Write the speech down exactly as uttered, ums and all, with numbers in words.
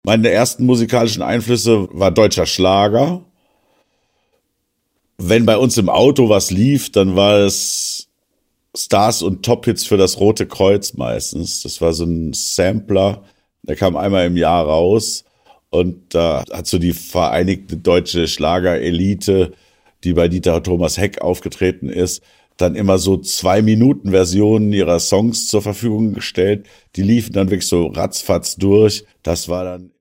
Meine ersten musikalischen Einflüsse war deutscher Schlager. Wenn bei uns im Auto was lief, dann war es Stars und Top-Hits für das Rote Kreuz meistens. Das war so ein Sampler, der kam einmal im Jahr raus und da hat so die Vereinigte Deutsche Schlagerelite, die bei Dieter Thomas Heck aufgetreten ist, dann immer so Zwei-Minuten-Versionen ihrer Songs zur Verfügung gestellt. Die liefen dann wirklich so ratzfatz durch. Das war dann